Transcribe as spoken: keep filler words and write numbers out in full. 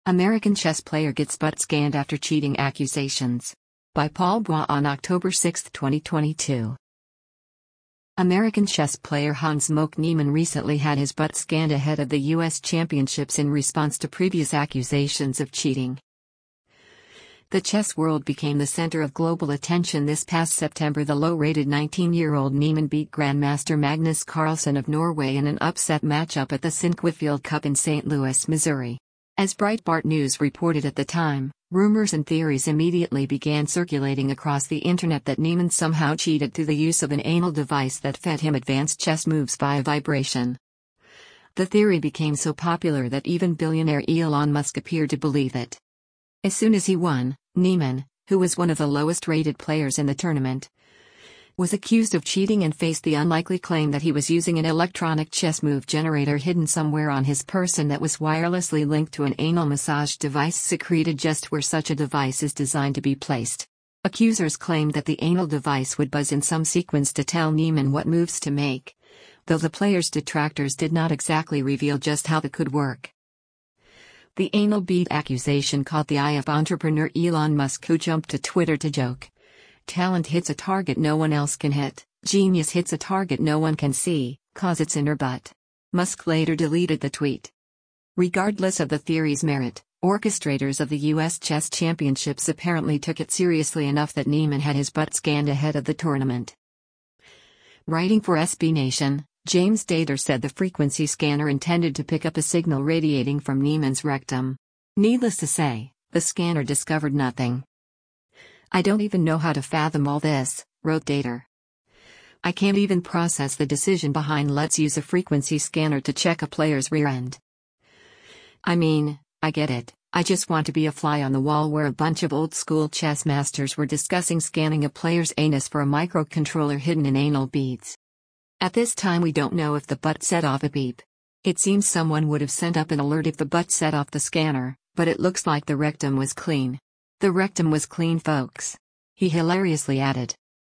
American chess player gets butt scanned after cheating accusations. By Paul Bois on October sixth, twenty twenty-two. American chess player Hans-Moke Niemann recently had his butt scanned ahead of the U S championships in response to previous accusations of cheating. The chess world became the center of global attention this past September. The low-rated nineteen-year-old Niemann beat Grandmaster Magnus Carlsen of Norway in an upset matchup at the Sinquefield Cup in Saint Louis, Missouri. As Breitbart News reported at the time, rumors and theories immediately began circulating across the internet that Niemann somehow cheated through the use of an anal device that fed him advanced chess moves via vibration. The theory became so popular that even billionaire Elon Musk appeared to believe it. As soon as he won, Niemann, who was one of the lowest-rated players in the tournament, was accused of cheating and faced the unlikely claim that he was using an electronic chess move generator hidden somewhere on his person that was wirelessly linked to an anal massage device secreted just where such a device is designed to be placed. Accusers claimed that the anal device would buzz in some sequence to tell Niemann what moves to make, though the player's detractors did not exactly reveal just how that could work. The anal bead accusation caught the eye of entrepreneur Elon Musk, who jumped to Twitter to joke, "Talent hits a target no one else can hit, genius hits a target no one can see, 'cause it's in her butt." Musk later deleted the tweet. Regardless of the theory's merit, orchestrators of the U S Chess Championships apparently took it seriously enough that Niemann had his butt scanned ahead of the tournament. Writing for S B Nation, James Dater said the frequency scanner intended to pick up a signal radiating from Niemann's rectum. Needless to say, the scanner discovered nothing. "I don't even know how to fathom all this," wrote Dater. "I can't even process the decision behind let's use a frequency scanner to check a player's rear end. I mean, I get it, I just want to be a fly on the wall where a bunch of old-school chess masters were discussing scanning a player's anus for a microcontroller hidden in anal beads. At this time we don't know if the butt set off a beep. It seems someone would have sent up an alert if the butt set off the scanner, but it looks like the rectum was clean. The rectum was clean, folks," he hilariously added.